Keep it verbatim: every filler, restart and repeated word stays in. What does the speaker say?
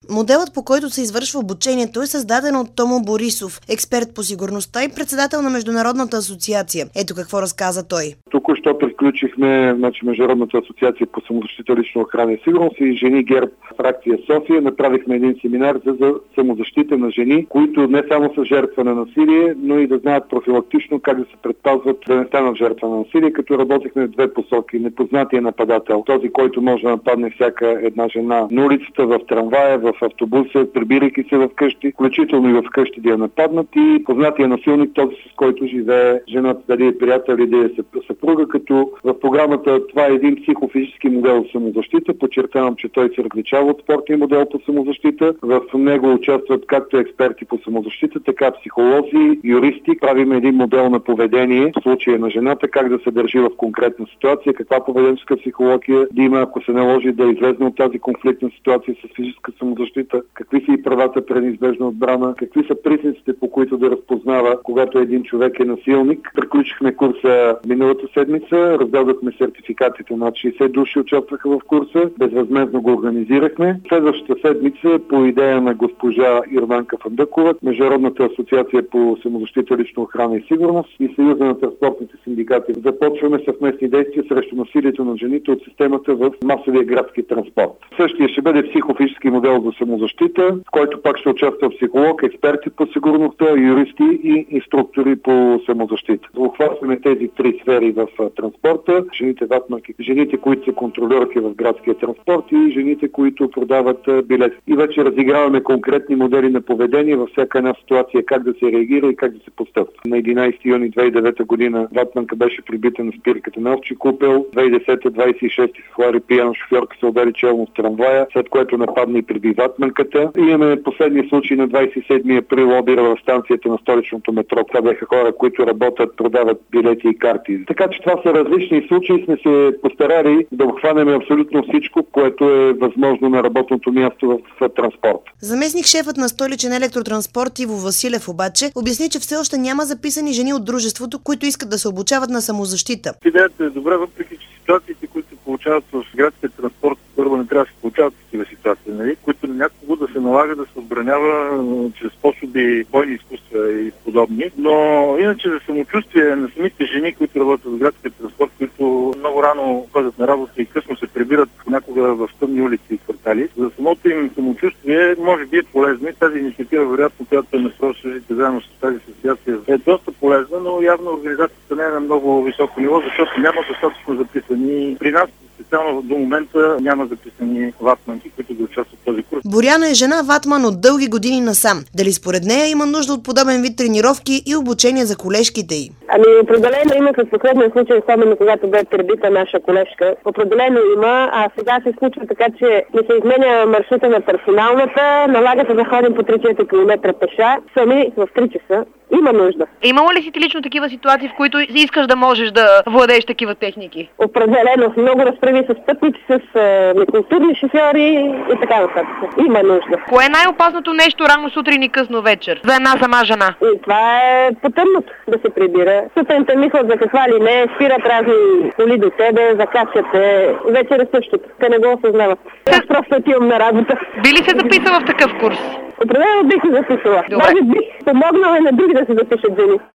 Моделът, по който се извършва обучението, е създаден от Томо Борисов, експерт по сигурността и председател на Международната асоциация. Ето какво разказа той. Току-що приключихме значи, Международната асоциация по самозащита, лична охрана и сигурност и Жени ГЕРБ фракция София. Направихме един семинар за, за самозащита на жени, които не само са жертва на насилие, но и да знаят профилактично как да се предпазват да не станат жертва на насилие, като работихме в две посоки. Непознатия нападател, този, който може да нападне всяка една жена на улицата, в трамвая, в автобуса, прибирайки се в къщи, включително и в къщи да я нападнат, и познатия насилник, този, с който живее жената, дали е приятел или да е съпруга, като в програмата това е един психофизически модел за самозащита. Подчертавам, че той се различава от спортния модел по самозащита. В него участват както експерти по самозащита, така психолози, юристи. Правим един модел на поведение в случая на жената, как да се държи в конкретна ситуация, каква поведенческа психология да има, ако се наложи да излезне от тази конфликтна ситуация с физическа самозащита, какви са и правата при неизбежна отбрана, какви са признаците, по които да разпознава, когато един човек е насилник. Приключихме курса миналата седмица, раздадохме сертификатите, над шейсет души участваха в курса, безвъзмездно го организирахме. Следващата седмица, по идея на госпожа Ирванка Фандъкова, Международната асоциация по самозащита, лична охрана и сигурност и Съюза на транспортните синдикати, започваме съвместни действия срещу насилието на жените от системата в масовия градски транспорт. Същия ще бъде психофизически модел за самозащита, в който пак ще участва психолог, експерти по сигурността, юристи и инструктори по самозащита. Охващаме тези три сфери в транспорта. Жените ватманки, жените, които са контролерки в градския транспорт и жените, които продават билети. И вече разиграваме конкретни модели на поведение във всяка една ситуация, как да се реагира и как да се постъпва. На единайсети юни две хиляди и девета година ватманка беше прибита на спирката на Овчи купел. две хиляди и десета двайсет и шести февруари пияна шофьорка се удари челно в трамвая, след което нападна и приби ватманката. И имаме последния случай на двайсет и седми април обира в станцията на столичното метро. Това бяха хора, които работят, продават билети и карти. Така че това са различни случаи. Сме се постарали да обхванем абсолютно всичко, което е възможно на работното място в, в транспорт. Заместник шефът на Столичен електротранспорт Иво Василев обаче обясни, че все още няма записани жени от дружеството, които искат да се обучават на самозащита. Идеята е добра, въпреки че ситуациите, които се получават в градския транспорт, първо не трябва да се получават такива ситуации, нали? Които някого да се налага да се отбранява чрез способи бойни изкуства и подобни. Но иначе за самочувствие на самите жени, които работят в градския транспорт, които много рано ходят на работа и късно се прибират понякога в тъмни улици и квартали, за самото им самочувствие може би е полезно и тази инициатива, вероятно, която е насрочените заедно с тази асоциация, е доста полезна, но явно организацията не е на много високо ниво, защото няма достатъчно записани. При нас специално до момента няма записани ватманки, които да участват в този курс. Боряна е жена ватман от дълги години насам. Дали според нея има нужда от подобен вид тренировки и обучение за колежките й? Ами определено има в последния случай, особено когато бе пребита наша колежка. Определено има, а сега се случва така, че ни се изменя маршрута на персоналната, налага се да ходим по три-четири километра пеша, сами в три часа. Има нужда. Имало ли си ти лично такива ситуации, в които искаш да можеш да владееш такива техники? Определено. Много разправи с пътници, с е, некултурни шофьори и така нататък. Има нужда. Кое е най-опасното нещо рано сутрин и късно вечер за една сама жена? И това е потъмното да се прибира. Сутринта мислят за каква ли не, спират разни коли до тебе, закачат те. Вечер е същото. Те не го осъзнават. Аз просто отивам на работа. Би ли се записала в такъв курс? Определено бих се записала. Даже бих помогнала на други да се запишат жени.